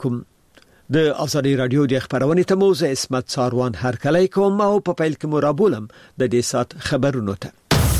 علیکم. د ازادي رادیو د خبرونې ته موزه اسمت ساروان هر کله کوم او په پیل کې مرابولم د دې سات خبرونو ته.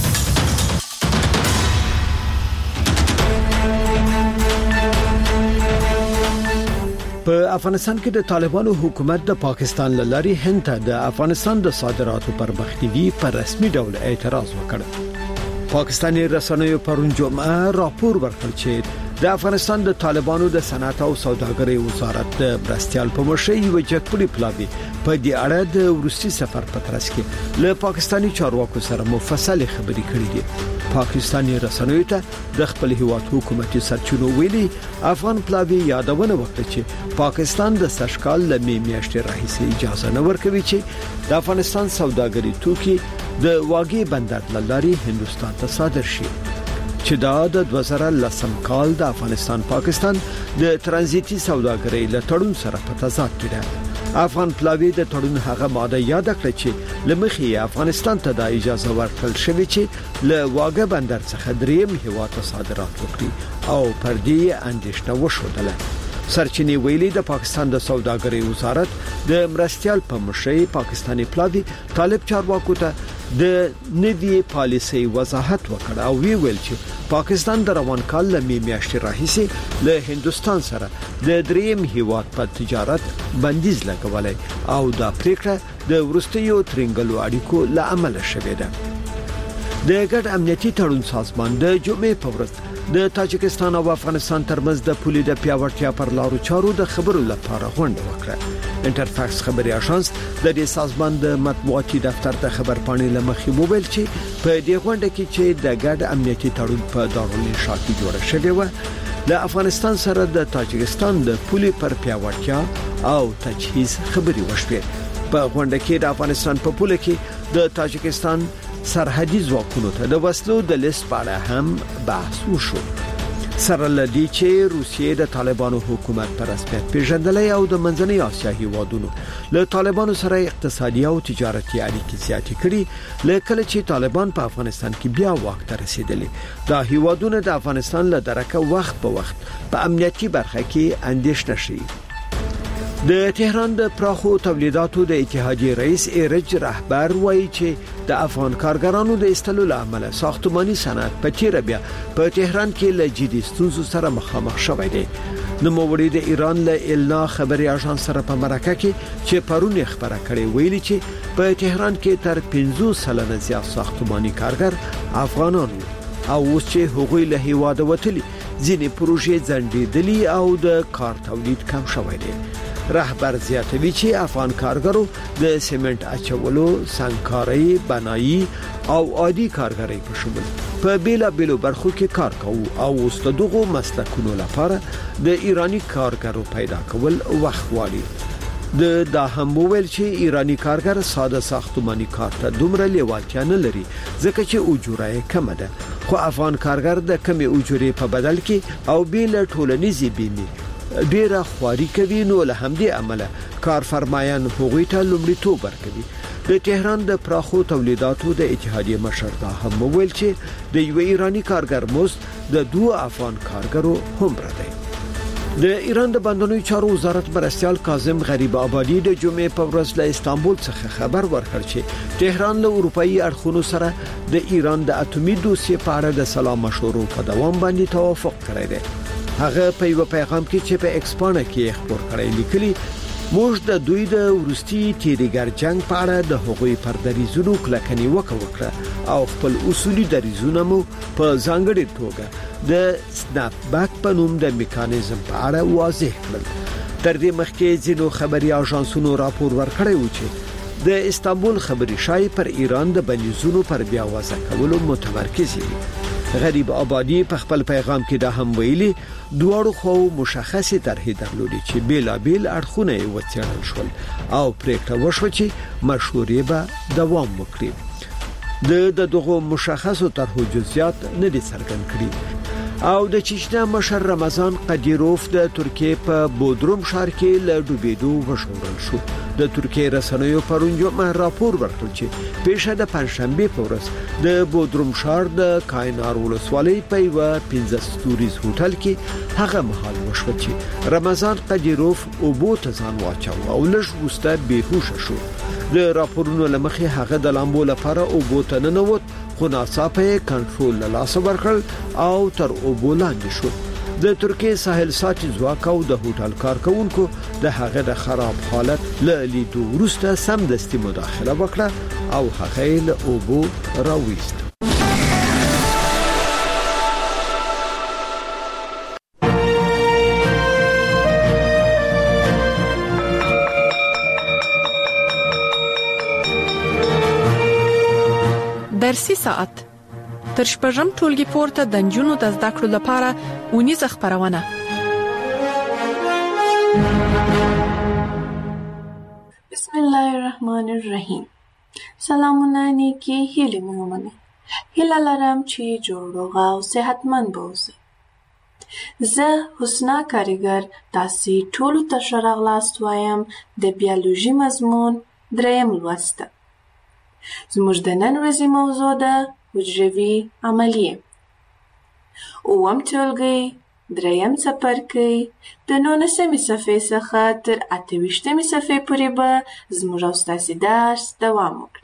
په افغانستان کې د طالبانو حکومت د پاکستان لاري هند ته د افغانستان د صادراتو پر مخنیوي پر رسمي ډول اعتراض وکړ. پاکستاني رسنیو پرون جمعه راپور ورکړ چې د افغانستان د طالبانو د صنعت او سوداګرۍ وزارت د برستیال په مشرۍ یو جګپړي پلاوی په دې اړه د روسي سفر په ترڅ کې له پاکستاني چارواکو سره مفصل خبرې کړې دي. پاکستاني رسنیو ته د خپل هیواد حکومتي سرچینو ویلي افغان پلاوی یادونه وکړه چې پاکستان د سشکال له میاشتې راهیسې اجازه نه ورکوي چې د افغانستان سوداګري توکي د واګي بندر لاري هندستان ته صادر شي، چې دا د 2010 کال د افغانستان پاکستان د ترانزیتي سوداګرۍ له تړون سره په تضاد کې ده. افغان پلاوی د تړون هغه ماده یاد کړه چې لمخې افغانستان ته د اجازه ورکړل شوې چې له واګه بندر څخه دریم هیواد ته صادرات وکړي او پر دې اندېښنه وشودله. سرچینې ویلي د پاکستان د سوداګرۍ وزارت د مرستيال په مشرۍ پاکستاني پلاوی طالب چارواکو ته د نوي پالیسي وضاحت وکړ او ویل چې پاکستان د روان کال له میاشتې راهیسې له هندستان سره د دریم هیواد په تجارت بندیز لګولای او دا پریکړه د ورستیو ترنګلو اړیکو له امله شوې ده. د ګډ امنیتي تړون سازمان د جمعې په ورځ د تاجکستان او افغانستان ترمنځ د پولې د پیاوړتیا پر لارو چارو د خبرو لپاره غونډه وکړه. انټرفاکس خبري اژانس د دې سازمان د مطبوعاتي دفتر د خبرپاڼې لمخې موبایل چې په دې غونډه کې چې د ګډ امنیتي تړون په دارالانشا کې جوړ شوی و د افغانستان سره د تاجکستان د پولې پر پیاوړتیا او تجهیز خبري وشوه. په غونډه کې د افغانستان په پوله کې د تاجکستان سرحدي ځواکونو ته د وسلو د لیست په اړه هم بحث وشو. سره لدی چې روسیې د طالبانو حکومت پر رسمیت پیژندلې او د منځنۍ اسیا هیوادونو له طالبانو سره اقتصادي او تجارتي اړیکې زیاتې کړي لکه چې طالبان په افغانستان کې بیا واک ته رسیدلي. دا هیوادونه د افغانستان له درکه وخت په وخت په امنیتي برخه کې اندېښنه شي. د تهران د پراخو تولیداتو د اتحادیې رئیس ایرج رهبر وایي چې د افغان کارګرانو د استلو لامل ساختماني صنعت په تیر بیا په تهران کې له جدي ستونزو سره مخامخ شوی دی. نوموړي د ایران له النا خبري اژانس سره په مرکه کې چې پرون خبره کړې ویلي چې په تهران کې تر 50% زیات ساختماني کارګر افغانان او اوس چې هغوی له هیواده وتلي ځینې پروژې ځنډېدلي او د کار تولید کم شوی دی. رهبر زیاتوي چې افغان کارګرو د سیمنټ اچولو، سنگکارۍ، بنایي او عادي کارګرۍ په شمول په بیلابیلو برخو کې کار کوي او اوس دغه مسلکونو لپاره د ایرانی کارګرو پیدا کول وخت غواړي. دا هم ویل چې ایرانی کارګر ساده ساختماني کار ته دومره لیوالتیا نه لري ځکه چې اجوره یې کم ده، خو افغان کارګر د کمې اجورې په بدل کې او بیل ټولنیزي بیمه ډیره خواري کوي، نو له همدې عمله کارفرمایان هغوی ته لومړیتوب ورکوي. د تهران د پراخو تولیداتو د اتحادیې مشر دا هم ویل چې د یو ایرانی کارګر مزد د 2 افغان کارګرو هم راځي. د ایران د بندونو چارو وزارت مرستيال کاظم غریب آبادی د جمعې په ورځ له استانبول څخه خبر ورکړ چې تهران له اروپאי اړخونو سره د ایران د اټومي دوسیې په اړه د سلام مشورو په دوام باندې توافق کړی دی. هغه په یو پیغام کې چې په ایکسپانه کې خبر کړی لیکلي موږ د دوی د ورستي تیریګر جنگ په اړه د هغوی پر دریزونو کلکنی وکړه او خپل اصولي دریزونه مو په ځانګړي توګه د سناپ باک په نوم د میکانیزم په اړه واضح کړل. تر دې مخکې ځینو خبري اژانسونو راپور ورکړی و چې د استانبول خبري شای پر ایران د بندیزونو پر بیا وضع کولو متمرکز دي. غریب آبادی په خپل پیغام کې دا هم ویلي دواړو خو مشخصه طرحې درلودي چې بیلابیل اړخونه یې وڅېړل شول او پریکړه وشوه چې مشورې به دوام وکړي. دغه مشخصو طرحو جزئیات نه دي څرګند کړي. او د چچنیا مشر رمضان قدیروف د ترکیه په بودروم ښار کې له ډوبېدو وژغورل شو. د ترکیه رسنیو پرون جمعه راپور ورکړ چې پیښه د پنځشنبه په ورځ د بودروم ښار د کاینار ولسوالۍ په یو 15 ستوریز هوټل کې هغه مهال وشو چې رمضان قدیروف اوبو ته ځان واچو او لږ وروسته بېهوشه شو. د راپورونو لمخې هغه د لامبو لپاره اوبو ته ننوت، خو ناڅاپه کنټرول له لاسه ورکړ او تر اوبو لاندې شو. د ترکیه ساحل ساتي ځواک او د هوټل کارکونکو د هغه د خراب حالت له لیدو وروسته سمدستي مداخله وکړه او هغه له اوبو راوېست. درسي ساعت تر شپږم ټولګي پورته د نجونو د زده کړو لپاره اونیزه خبرونه. بسم الله الرحمن الرحیم. سلامونه نیکی هیله مومنه. هیله لرم چې جوړ روغ او صحتمند اوسئ. زه حسنا کاریګر تاسو ټول ته ښه راغلاست وایم د بیولوژي مضمون 3 لوست. زموږ د نن ورځې موضوع ده حجروي عملیه. اووم ټولګی 3 څپرکی د 19مې صفحې څخه تر 28مې صفحې پورې به زموږ او ستاسې درس دوام وکړي.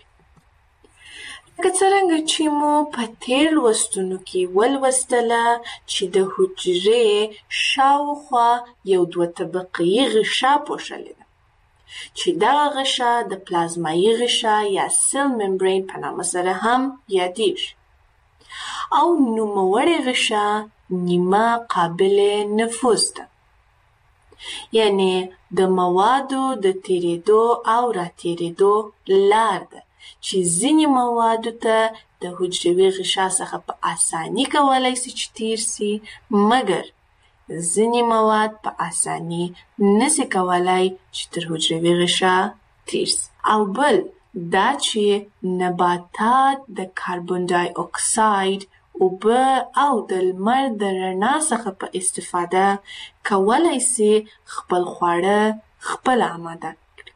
لکه څرنګه چې مو په تېر لوستونو کې ولوستله چې د حجرې شاوخوا یو 2 طبقې غشا پوښلې ده چې دغه غشا د پلازمایي غشا یا سیل ممبرین په نامه سره هم یادیږي او نوموړې غشا نیمه قابل نفوذ ده، یعنی د موادو د تیریدو او راتیریدو لار ده چې ځینې موادو ته د حجروي غشا څخه په اساني کولی سي چې تیر سي، مګر ځینې مواد په اساني نسي کولای چې تر حجروي غشا تیر سي. او بل دا چې نباتات د کاربن ډای اکساید، اوبه او د لمر د رڼا څخه په استفاده کولای سي خپل خواړه خپل آماده کړي.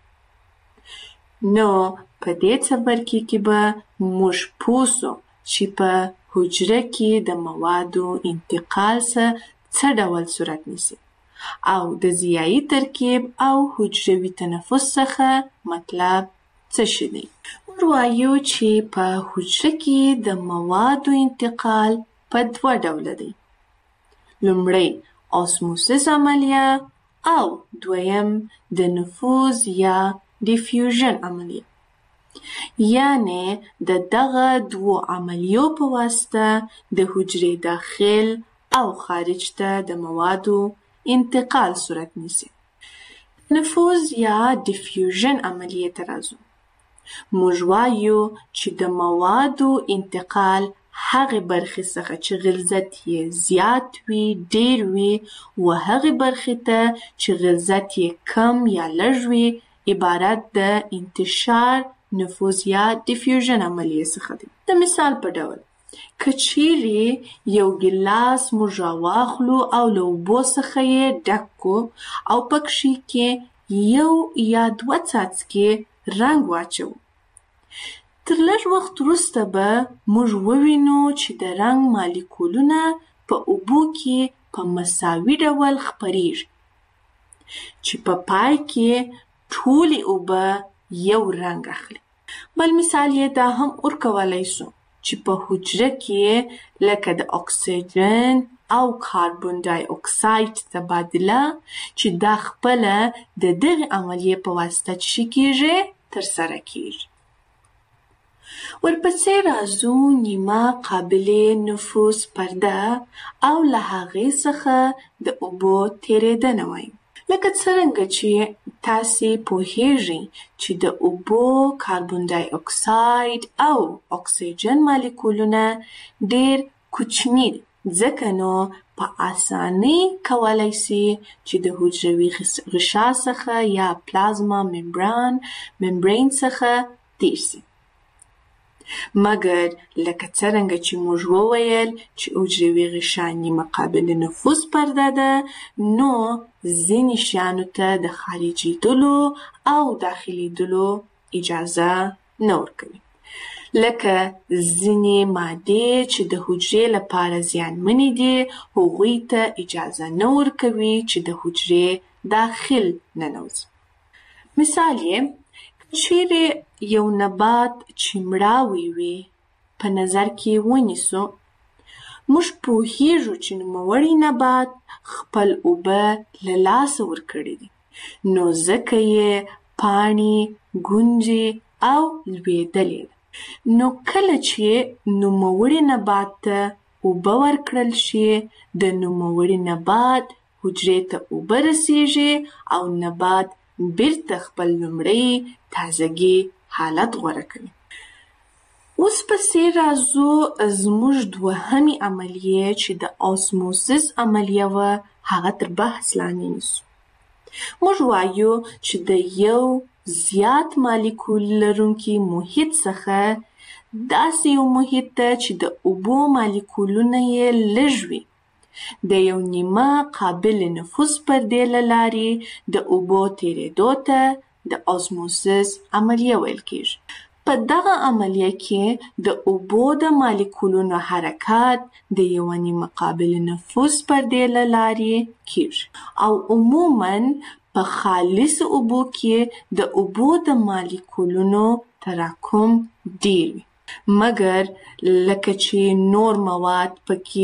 نو په دې څپرکي کې به موږ پوه سو چې په حجره کې د موادو انتقال څه ډول صورت نیسي او د ضیایي ترکیب او حجروي تنفس څخه مطلب څه شي دی. موږ وایو چې په حجره کې د موادو انتقال په 2 ډوله دی. لومړی اسموسیس عملیه او دویم د نفوذ یا ډیفیوژن عملیه. یعنی د دغه 2 عملیو په واسطه د حجرې داخل او خارج ته د موادو انتقال صورت نیسي. نفوذ یا ډیفیوژن عملیه ته راځو. موږ وایو چې د موادو انتقال هغه برخې څخه چې غلظت یې زیات وي، ډیر وي، و هغه برخې ته چې غلظت یې کم یا لږ وي عبارت د انتشار، نفوذ یا ډیفیوژن عملیه څخه دی. د مثال په ډول که چیرې یو ګیلاس موږ راواخلو او له اوبو څخه یې ډک کړو او پکښې کې 1 یا 2 څاڅکي رنګ واچوو، تر لږ وخت وروسته به موږ ووینو چې د رنګ مالیکولونه په اوبو کې په مساوي ډول خپریږي چې په پای کې ټولې اوبه یو رنګ اخلي. بل مثال یې دا هم ورکولی سو چې په حجره کې لکه د اکسیجن او کاربن ډای اکساید تبادله چې دا خپله د دغې عملیې په واسطه چې کېږي ترسره کېږي. ورپسې راځو نیمه قابل نفوذ پرده او له هغې څخه د اوبو تېرېدنه وایو. لکه څرنګه چې تاسې پوهیږئ چې د اوبو کاربن ډای اکساید او اکسیجن مالیکولونه ډېر کوچني دي، ځکه نو په اسانۍ کولی سي چې د حجروي غشا څخه یا پلازما ممبرین څخه تیر سي. مګر لکه څرنګه چې موږ وویل چې حجروي غشا نیمه قابل نفوذ پرده ده، نو ځینې شیانو ته د خارجېدلو او داخلېدلو اجازه نه ورکوي. لکه ځینې مادې چې د حجرې لپاره زیانمنې دي، هغوی ته اجازه نه ورکوي چې د حجرې داخل ننوځي. مثال یې چیرې یو نبات چې مړاوی وي په نظر کې ونیسو، موږ پوهیږو چې نوموړی نبات خپل اوبه له لاسه ورکړي دي، نو ځکه یې پاڼې، ګونجې او لوېدلې ده. نو کله چې نوموړي نبات ته اوبه ورکړل شي، د نوموړي نبات حجرې ته اوبه رسیږي او نبات بیرته خپل لومړی تازګي حالت غوره کوي. اوس پسې راځو زموږ دوهمې عملیه چې د اسموسیس عملیه وه، هغه تر بحث لاندې نیسو. موږ وایو چې د یو زیات مالیکول لرونکي محیط څخه داسې یو محیط ته چې د اوبو مالیکولونه یې لږ وي، د یو نیمه قابل نفوذ پردې له لارې د اوبو تېرېدو ته د اسموسیس عملیه ویل کېږي. په دغه عملیه کې د اوبو د مالیکولونو حرکت د یوه نیمه قابل نفوذ پردې له لارې کېږي او عموماً په خالص اوبو کې د اوبو د مالیکولونو تراکم ډېر وي. مګر لکه چې نور مواد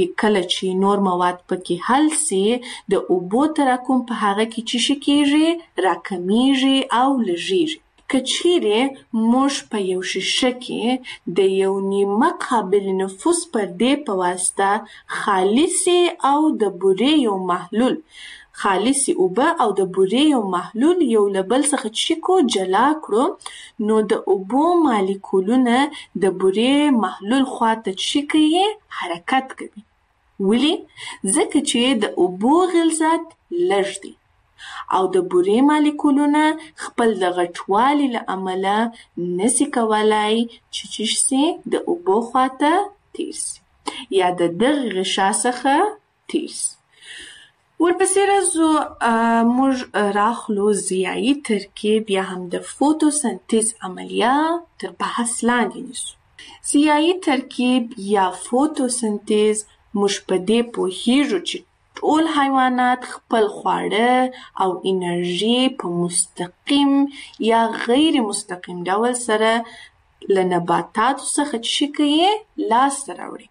پکې حل سي، د اوبو تراکم په هغه کې څه کېږي؟ راکمیږي او لږیږي. که چیرې موږ په یو شیشه کې د یو نیمه قابل نفوذ پردې په واسطه خالصې او د بورې یو محلول خالصې اوبه او د بورې یو محلول یو له بل څخه جلا کړو، نو د اوبو مالیکولونه د بورې محلول خواته حرکت کوي. ولې؟ ځکه چې د اوبو غلظت لږ دی او د بورې مالیکولونه خپل د غټوالي له امله نسي کولای چې د اوبو خواته تیر سي یا د دغه غشا څخه تیر سي. ورپسې راځو موږ راخلو ضیایي ترکیب یا هم د فوتوسنتیز عملیه تر بحث لاندې نیسو. ضیایي ترکیب یا فوتوسنتیز موږ په دې پوهیږو چې ټول حیوانات خپل خواړه او انرژي په مستقیم یا غیر مستقیم ډول سره له نباتاتو څخه لاسته راوړي.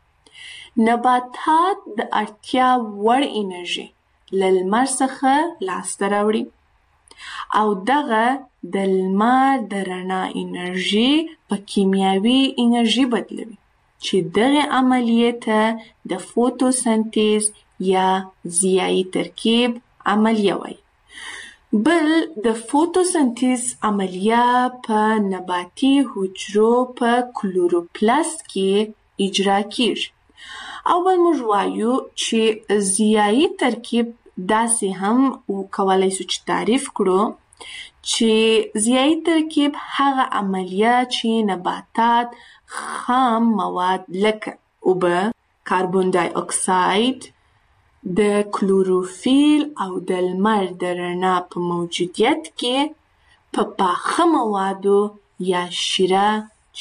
نباتات د اړتیا وړ انرژي له لمر څخه لاسته راوړي او دغه د لمر د رڼا انرژي په کیمیاوي انرژي بدلوي چې دغه عملیه ته د فوتوسنتیز یا ضیایي ترکیب عملیه وایي. بل د فوتوسنتیز عملیه په نباتي حجرو په کلوروپلاست کې اجرا کیږي. اول موږ وایو چې ضیایي ترکیب داسې هم کولای شو چې تعریف کړو چې ضیایي ترکیب هغه عملیه چې نباتات خام مواد لکه اوبه، کاربن دای اکساید، د کلوروفیل او د لمر د رڼا په موجودیت کې په پاخه موادو یا شیره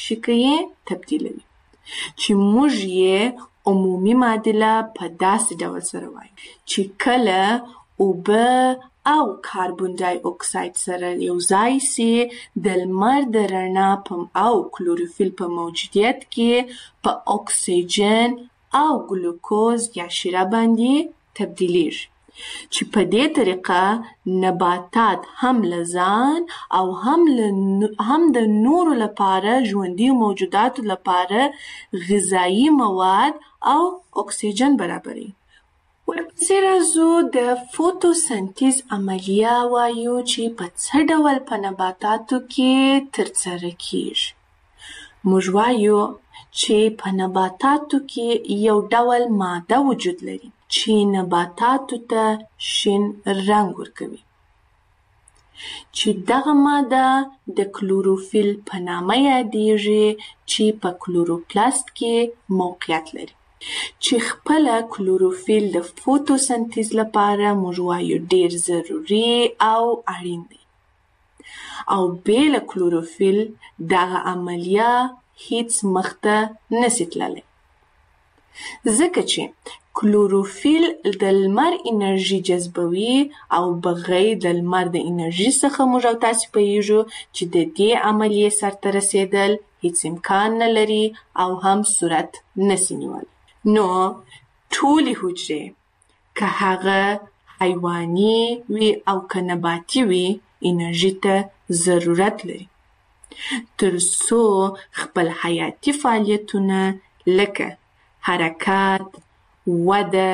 تبدیلوي چې موږ یې عمومي معادله په داسې ډول سره وایو چې کله اوبه او کاربن دای اکساید سره یو ځای سي د لمر د رڼا او کلوروفیل په موجودیت کې په اکسیجن او ګلوکوز یا شیره باندې تبدیلیږي چې په دې طریقه نباتات هم له ځان او هم د نورو لپاره ژوندي موجوداتو لپاره غذایی مواد او اکسیجن برابروي. ورپسې راځو د فوتوسنتیز عملیه وایو چې په څه ډول په نباتاتو کې ترسره کیږي. موږ وایو چې په نباتاتو کې یو ډول ماده وجود لري چې نباتاتو ته شین رنګ ورکوي. چې دغه ماده د کلوروفیل په نامه یادیږي چې په کلوروپلاست کې موقعیت لري چې خپل کلوروفیل د فوتوسنتیز لپاره موږ وایو ډیر ضروري او اړین دی او بېل کلوروفیل دغه عملیه هیڅ مخته نشي تللی ځکه چې کلوروفیل د لمر انرژي جذبوي او بغیر د لمر د انرژي څخه موږ او تاسو پوهیږو چې د دې عملیې سرته رسیدل هیڅ امکان نه لري او هم صورت نشي نیولی نو ټولې حجرې که هغه حیواني وي او که نباتي وي انرژي ته ضرورت لري تر څو خپل حیاتي فعالیتونه لکه حرکت وده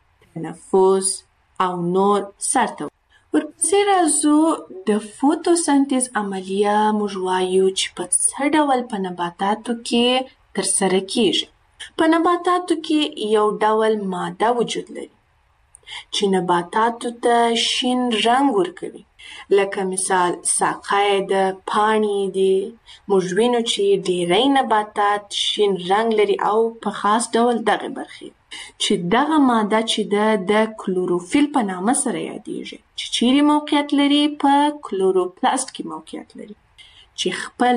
تنفس او نور سرته ورپسې راځو د فوتوسنتیز عملیه موږ وایو چې په څه ډول په نباتاتو کې ترسره کیږي په نباتاتو کې یو ډول ماده وجود لري چې نباتاتو ته شین رنګ ورکوي لکه مثال ساقه د پاڼې دي موږ وینو چې ډیری نباتات شین رنګ لري او په خاص ډول دغه برخې چې دغه ماده چې د کلوروفیل په نامه سره یادیږي چې چیرې موقعیت لري په کلوروپلاست کې موقعیت لري چې خپل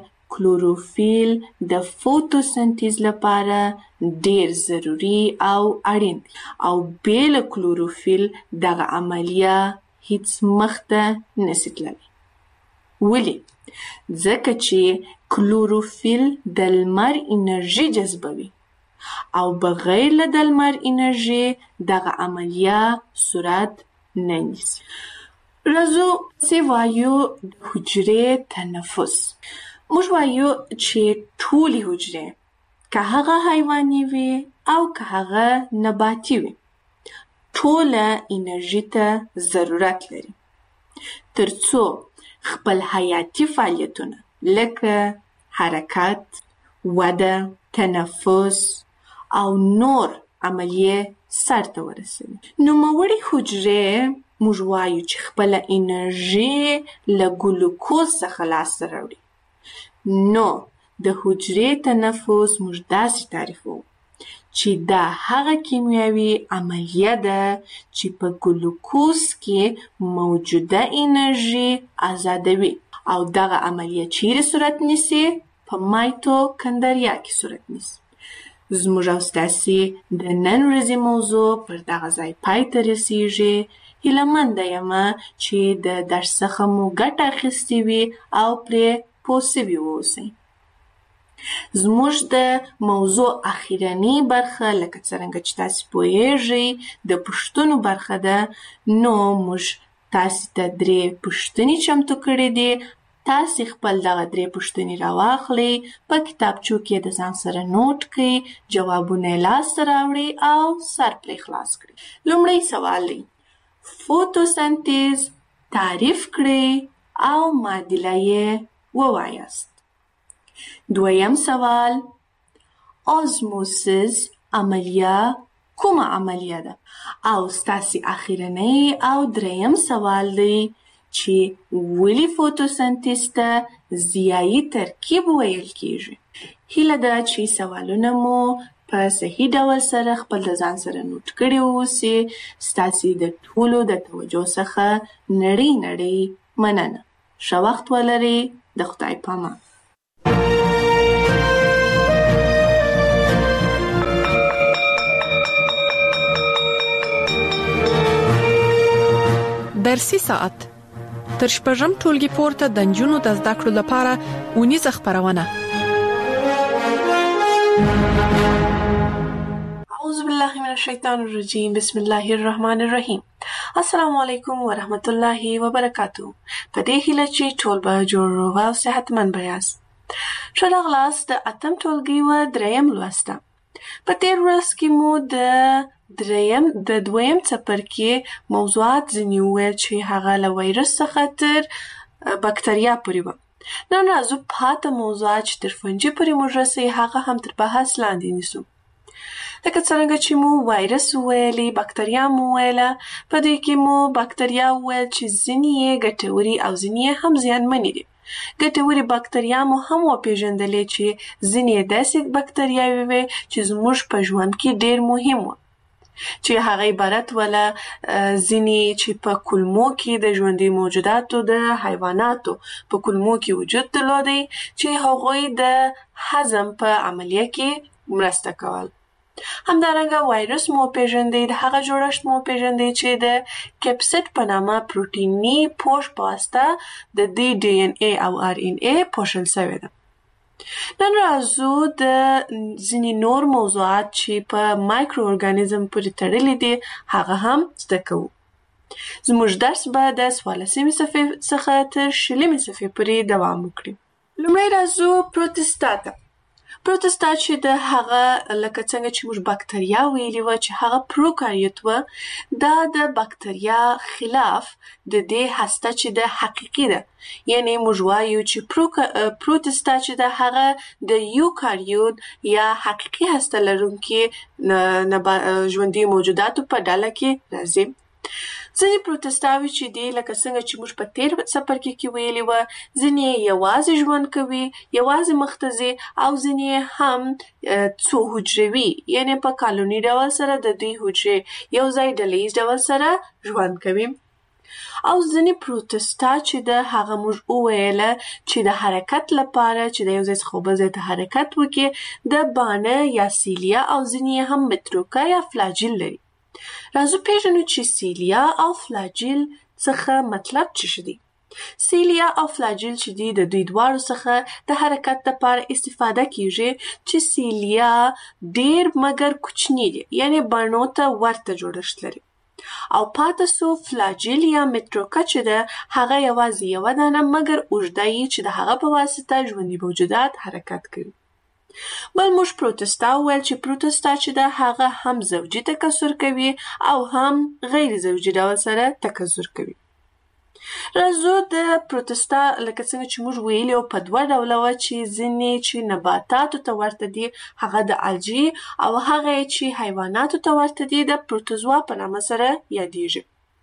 کلوروفیل د فوتوسنتیز لپاره ډیر ضروري او اړین او بېل کلوروفیل دغه عملیه هیڅ مخته نشي تللی ولې ځکه چې کلوروفیل د لمر انرژي جذبوي او بغیر له د لمر انرژي دغه عملیه صورت نه نیسي راځو چې وایو د حجرې تنفس موږ وایو چې ټولې حجرې که هغه حیواني وي او که هغه نباتي وي ټوله انرژي ته ضرورت لري تر څو خپل حیاتي فعالیتونه لکه حرکت وده تنفس او نور عملیې سرته ورسوي نوموړې حجرې موږ وایو چې خپل انرژي له ګلوکوز څخه لاسته راوړي نو د حجرې تنفس موږ داسې تعریفوو چې دا هغه کیمیاوي عملیه ده چې په ګلوکوز کې موجوده انرژي آزادوي او دغه عملیه چیرې صورت نیسي په مایتوکندریا کې صورت نیسي زموږ او ستاسې د نن ورځې موضوع پر دغه ځای پای ته رسیږي هیله یمه چې د درس څخه مو ګټه اخیستې وي او پرې پوه سوي واوسئ زموږ د موضوع اخیرنۍ برخه لکه څرنګه چې تاسې پوهیږئ د پوښتنو برخه ده نو موږ تاسې ته 3 پوښتنې چمتو کړې دي تاسې خپل دغه 3 پوښتنې راواخلئ په کتابچو کې د ځان سره نوٹ کړئ جوابونه یې لاسته راوړئ او سر پرې خلاص کړئ لومړی سوال دی فوتوسنتیز تعریف کړئ او معادله یې ووایاست دویم سوال آزموسیس عملیه کومه عملیه ده او ستاسې اخیرنۍ او دریم سوال دی چې ولې فوتوسنتیز ته ضیایي ترکیب ویل کیږي هیله ده چې سوالونه مو په صحیح ډول سره خپل د ځان سره نوٹ کړي اوسئ ستاسې د ټولو د توجه څخه نړۍ مننه ښه وخت ولرئ د خدای پامان درسي ساعت تر شپږم ټولګي پورته د نجونو د زده کړو لپاره اونیزه خبرونه اعوذ بالله من الشیطان الرجیم بسم الله الرحمن الرحیم السلام علیکم ورحمت الله وبرکاتہ په دې هیله چې ټول به جوړ او صحتمند یاست ښه راغلاست د اتم ټولګي و دریم لوسته په تیر ورځ کې مو د دویم څپرکي موضوعات ځینې وویل چې هغه له وایرس څخه تر بکتریا پورې وه نن راځو پاته موضوعات چې تر فنجي پورې موږ رسوي هغه هم تر بحث لاندې نیسو لکه څرنګه چې مو وایرس وویلې، بکتریا مو وویله، په دې کې مو بکتریا وویل چې ځینې یې ګټورې او ځینې یې هم زیانمنې دي. ګټورې بکتریا مو هم وپېژندلې چې ځینې یې داسې بکتریاوې وې چې زموږ په ژوند کې ډېر مهم وو، چې هغه عبارت وله ځینې چې په کولمو کې د ژوندي موجوداتو د حیواناتو په کولمو کې وجود درلودی چې هغوی د هضم په عملیه کې مرسته کول. همدارنګه وایرس مو پیژندې، د هغه جوړښت مو پیژندې چې د کپسید په نامه پروتیني پوښ په واسطه د دې ډي ان اے او ار ان اے پوښل شوی ده. نن راځو د ځینې نور موضوعات چې په مایکرو ارګانیزم پورې تړلي دي هغه هم زده کوو. زموږ درس به د 14مې صفحې څخه تر 20مې صفحې پورې دوام وکړي. لومړی راځو پروتستا ته. پروتستا چې د هغه لکه څنګه چې موږ بکتریا ویلي وه چې هغه پروکاریوت وه، دا د بکتریا خلاف د دې هسته چې د حقیقي ده، یعنی موږ وایو چې پروتستا چې د هغه د یوکاریوت یا حقیقي هسته لرونکي ژوندي موجوداتو په ډله کې راځي. ځینې پروتستاوي چې دي لکه څنګه چې موږ په تیر څپرکي کې ویلي وه، ځینې یوازې ژوند کوي، یوازې مخته ځي، او ځینې هم څو حجروي، یعنی په کالوني ډول سره د دوی حجرې یو ځای ډلیز ډول سره ژوند کوي. او ځینې پروتستا چې د هغه موږ وویله چې د حرکت لپاره چې د یو ځای څخه بل ځای ته حرکت وکړي د بانه یا سیلیا او ځینې هم متروکه یا فلاجیل لري. راځو پیژنو چې سیلیا او فلاجیل څخه مطلب څه دي. سیلیا او فلاجیل چې دي د دوی دواړو څخه د حرکت لپاره استفاده کیږي، چې سیلیا ډیر مګر کوچنی دي، یعنی بڼو ته ورته جوړښت لري، او پاتې سو فلاجیل یا متروکه چې ده هغه یوازې یوه دانه مګر اوږده یي چې د هغه په واسطه ژوندي موجودات حرکت کوي. بل موږ پروتستا وویل چې پروتستا چې ده هغه هم زوجي تکثر کوي او هم غیر زوجي ډول سره تکثر کوي. راځو د پروتستا لکه څنګه چې موږ ویلي په دوه ډوله وه، چې ځینې چې نباتاتو ته ورته دي هغه د الجی، او هغه چې حیواناتو ته ورته دي د پروتوزوا په نامه سره یادیږي.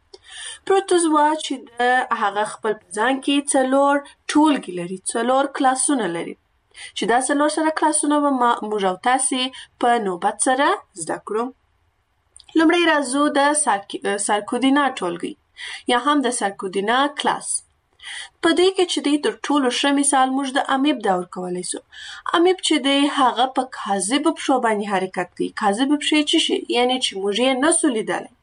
پروتوزوا چې هغه خپل په ځان کې 4 ټولګي لري، 4 کلاسونه لري، چې دا 4 سره کلاسونه به موږ او تاسې په نوبت سره زده کړو. لومړی راځو د سارکودینا ټولګي یا هم د سارکودینا کلاس. په دې کې چې دی تر ټولو ښه مثال موږ د امیب دا ورکولی سو. امیب چې دی هغه په کاذبو پښو باندې حرکت کوي. کاذبې پښې څه شي؟ یعنی چې موږ یې نسو لیدلی،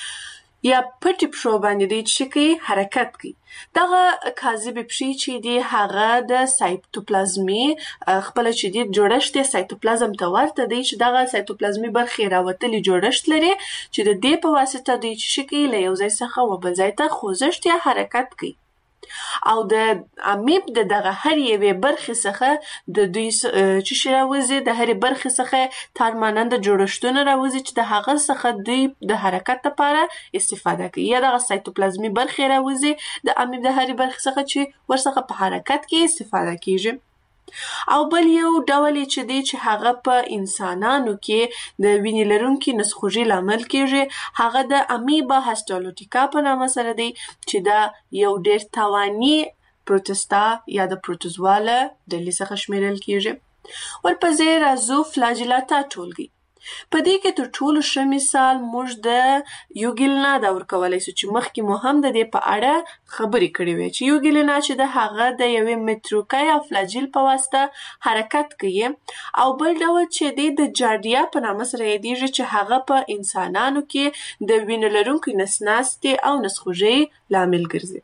یا پټې پښو باندې دی چې کوي حرکت کوي. دغه کاذبې پښې چې دی هغه د سایتوپلازمي خپله چې دی جوړښت یې سایتوپلازم ته ورته دی، چې دغه سایتوپلازمي برخې راوتلي جوړښت لري چې د دې په واسطه دوی چې کوي له یو ځای څخه و بل ځای ته خوځښت یا حرکت کوي. او د امیب د دغه هر یوې برخې څخه د دوی چې راوځي، د هرې برخې څخه تارماننده جوړښتونه راوځي چې د هغه څخه دوی د حرکت لپاره استفاده کوي، یا دغه سایتوپلازمي برخې راوځي د امیب د هرې برخې څخه چې ورڅخه په حرکت کې استفاده کیږي. او بل یو ډول چې دی چې هغه په انسانانو کې د وینې لرونکي نسخوږي لامل کیږي، هغه د امیبا هسټالوټیکا په نامه سره دی، چې دا یو ډیر توانی پروتستا یا د پروتوزوا له ډلې څخه شمیرل کیږي. ورپسې راځو فلاجیلاتا ټولګي. په دې کې تر ټولو ښه مثال موږ د یوګیلنا دا ورکولی سو، چې مخکې مو هم د دې په اړه خبرې کړې وې، چې یوګیلنا چې د هغه د یوې متروکه یا فلاجیل په واسطه حرکت کوي. او بل ډول چې دی د جاردیا په نامه سره یادیږي، چې هغه په انسانانو کې د وینې لرونکي نسناستې او نسخوږۍ لامل ګرځي.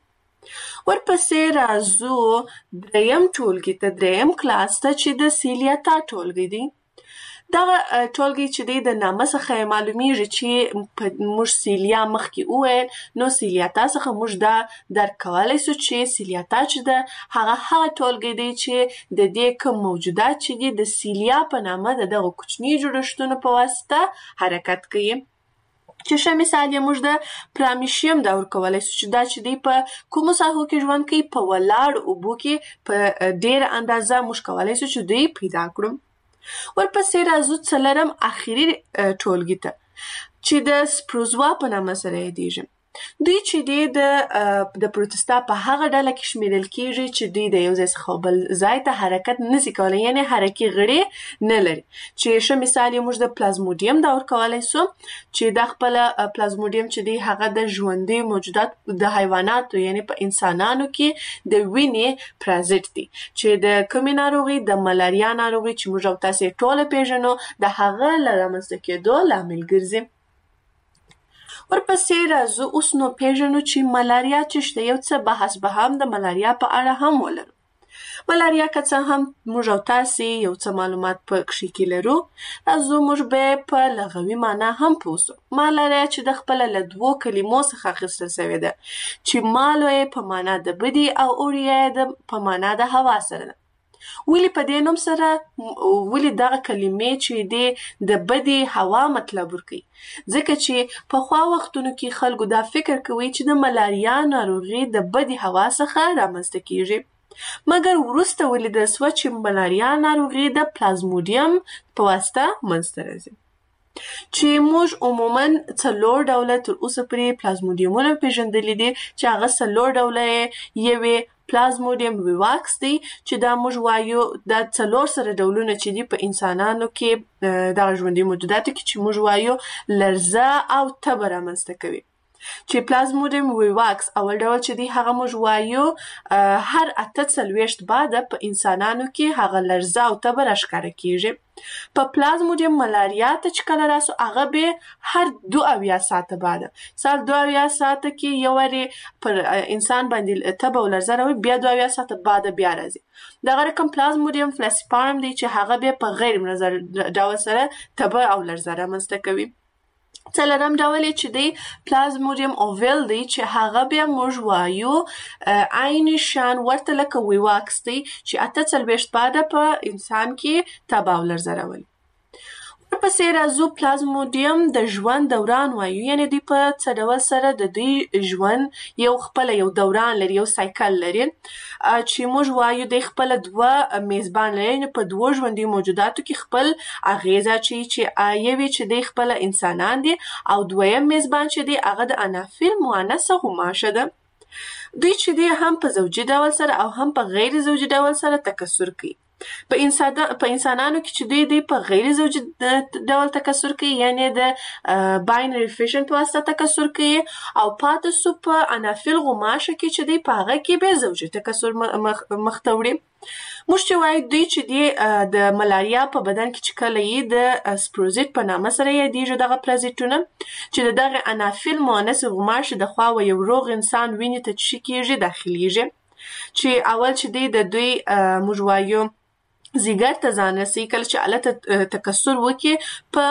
ورپسې راځو دریم ټولګي ته، دریم کلاس ته، چې د سیلیاتا ټولګي دی. دغه ټولګي چې دی د نامه څخه معلومیږي چې موږ سیلیا مخکې وویل، نو سیلیاتا څخه موږ دا درک کولی سو چې سیلیاتا چې ده هغه ټولګي دی چې د دې کوم موجودات چې دي د سیلیا په نامه د دغه کوچني جوړښتونو په واسطه حرکت کوي. چې ښه مثال یې موږ د پرامیشیم دا ورکولی سو، چې دا چې دی په کومو ساحو کې ژوند کوي؟ په ولاړ اوبو کې په ډېره اندازه موږ کولی سو چې دوی پیدا کړو. ورپسې راځو څلورم اخیری ټولګي ته چې د سپروزوا په نامه سره یادیږي. دوی چې د پروتستا په هغه ډله کې شمیرل کیږي چې دوی د یو ځای څخه بل ځای ته حرکت نشي کولای، یعنی حرکي غړي نه لري. چې ښه مثال یې موږ د پلازموډیم دا ورکولای سو چې د خپل پلازموډیم چې دی هغه د ژوندي موجودات د حیواناتو یعنی په انسانانو کې د وینې پرازیت دی چې د کومې ناروغي د ملاریا ناروغي چې موږ او تاسو ټول پیژنو د هغه لامل کېدو لامل ګرځي. ورپسې راځو اوس نو پیژنو چې ملاریا څه شته، یو څه بحث به هم د ملاریا په اړه هم ولرو. ملاریا که څه هم موږ او تاسې یو څه معلومات په کښې کې لرو، راځو موږ به په لغوي معنا هم پوه سو. ملاریا چې د خپله له دوو کلمو څخه اخیستل سوې ده چې مالو یې په معنا د بدي او اوریا یې په معنا د هوا سره ده. ولی په دې نوم سره ولی دغه کلمې چې د بدی هوا مطلب ورکوي، ځکه چې په خوا وختونو کې خلکو دا فکر کوي چې د ملاریا ناروغي د بدی هوا څخه رامنځته کیږي، مګر وروسته ولیدل سوه چې ملاریا ناروغي د پلازموډیم په واسطه منځته راځي. چې موږ عموما 4 ډوله تر اوسه پورې پلازموډیمونه پیژندلي دي چې هغه 4 ډوله یوې پلازموډیم ویواکس دی چې دا موږ وایو دا 4 سره ډولونه چې دي په انسانانو کې دغه ژوندي موجوداتو کې چې موږ وایو لرزه او تبه رامنځته کوي. چې پلازموډیم ویواکس اول ډول چې دی هغه موږ وایو هر 48 بعده په انسانانو کې هغه لرزه او تبه راښکاره کیږي. په پلازموډیم ملاریا ته چې کله راسو هغه به هر 72 ساعته بعده سال 72 ساعته کې یو وری پر انسان باندې تبه او لرزه راوي، بیا 72 ساعته بعده بیا راځي. دغه رقم پلازموډیم فلاسیپارم دی چې هغه به په غیر منظر ډول سره تبه او لرزه رامنځته کوي. څلورم ډول چې دی پلازموډیم اوویل دی چې هغه بیا موږ وایو عین شان ورته لکه ویواکس دی چې 48 بعده په انسان کې تبه او لرزه راولي. ورپسې راځو پلازموډیم د ژوند دوران وایو، یعنی دوی په څه ډول سره د دوی ژوند یو دوران لري، یو سایکل لري چې موږ وایو د خپل 2 میزبان لري په 2 ژوندي موجوداتو کې خپل اغیزه چې یوی چې د خپل انسانان دي او دویم میزبان چې دی هغه د انافیل مؤنثه غوماشه ده. دوی چې دی هم په زوجي ډول سره او هم په غیر زوجي ډول سره تکثر کوي. په انسانانو کې چې دوی په غیر زوجي ډول تکثر کوي، یعنی د باینری فیشن په واسطه تکثر کوي، او پاتې سو په انافیل غوماشه کې چې دوی په هغه کې به زوجي تکثر مخته وړي. موږ چې وایو دوی چې دی د ملاریا په بدن کې چې کله یې د سپروزیت په نامه سره یادیږي دغه پرازیتونه چې دغه انافیل مؤنث غوماشه د خوا و یو روغ انسان وینې ته چې کیږي داخليږي، چې اول چې دی د دوی موږ وایو زیګر ته ځان رسي، کله چې الته تکثر وکړي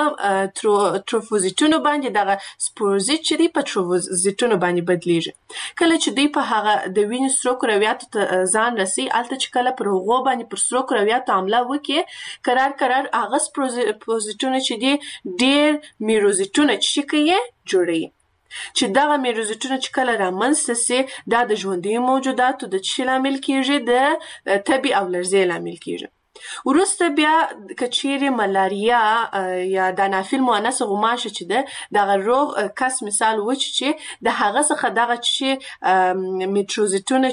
په تروفوزیتونو باندې دغه سپوروزیت چې دی په تروفوزیتونو باندې بدلیږي. کله چې دوی په هغه د وینې سرو کرویاتو ته ځان رسي، الته چې کله پر هغو باندې پر سرو کرویاتو حمله وکړي قرار هغه سپوروزیتونه چې دی ډیر میروزیتونه چې کوي جوړوي، چې دغه میروزیتونه چې کله رامنځته سي دا د ژوندي موجوداتو د څه لامل کیږي، د تبې او لرزې لامل کیږي. وروسته بیا کچېرې ملاریا یا د انافیل مؤنث غوماشه چې ده دغه روغ کس مثال و چې د هغه څخه دغه چې میروزیتونه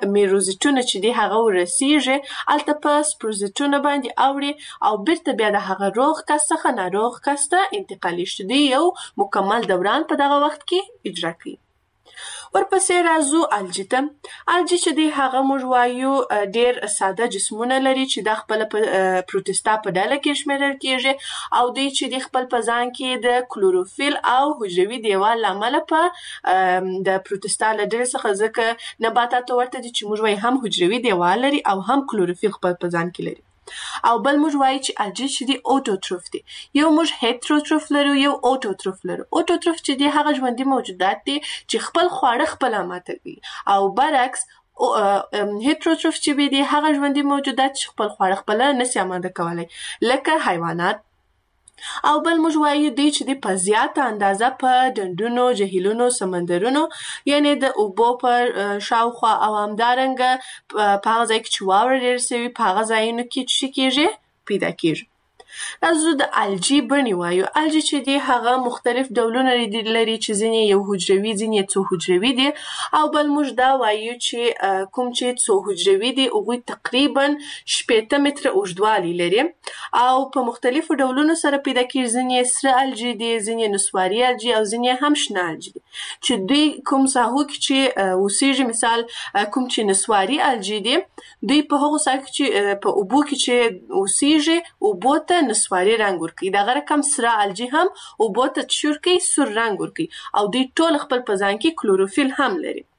چې دی هغه ورسیږي الته په سپروزیتونه باندې اوړي او بیرته بیا د هغه روغ کس څخه ناروغ کس ته انتقالي شي، دی یو مکمل دوران په دغه وخت کې اجرا کوي. ورپسې راځو الجی ته. الجی چې دی هغه موږ وایو ډیر ساده جسمونه لري چې د خپل پروتستا په ډله کې شمیرل کیږي او دوی چې د خپل په ځان کې د کلوروفیل او حجروي دیوال لامل په د پروتستا له ډلې څخه ځکه نباتات ورته دي چې موږ وایو هم حجروي دیوال لري او هم کلوروفیل خپل په ځان کې لري. او بل موږ وایو چې الجی چې دی اوټوټروف دی، یو موږ هیټروټروف لرو یو اوټوټروف لرو. اوټوټروف چې دی هغه ژوندي موجودات دي چې خپل خواړه خپل ماته کوي، او برعکس هیټروټروف چې دی هغه ژوندي موجودات چې خپل خواړه خپل نشي اماده کولای لکه حیوانات. او بل موږ وایو دی چې دی په زیاته اندازه په ډنډونو، جهیلونو، سمندرونو یعنی د اوبو په شاوخوا او همدارنګه په هغه ځای کې چې واوره ډېره سوي په هغه ځایونو کې چې کیږي پیدا کیږي. زه د الجی بڼې وایو. الجی چې دی هغه مختلف ډولونه لري چې ځینې یو حجروي ځینې څو حجروي دي او بل موږ دا وایو چې کوم چې څو حجروي دي هغوی تقریبا 80 متره اوږدوالی لري او په مختلفو ډولونو سره پیدا کېږي. ځینې سره الجی دي، ځینې نسواري الجی او ځینې هم شنه الجی دي چې دوی کوم ساحو کې چې اوسېږي. مثال کوم چې نسواري الجی دي دوی په هغو ساحو کې چې په اوبو کې چې اوسېږي اوبو ته نسواري رنګ ورکوي. دغه رقم سره الجی هم اوبو ته چور کوي، سور رنګ ورکوي او دوی ټول خپل په ځان کې کلوروفیل هم لري.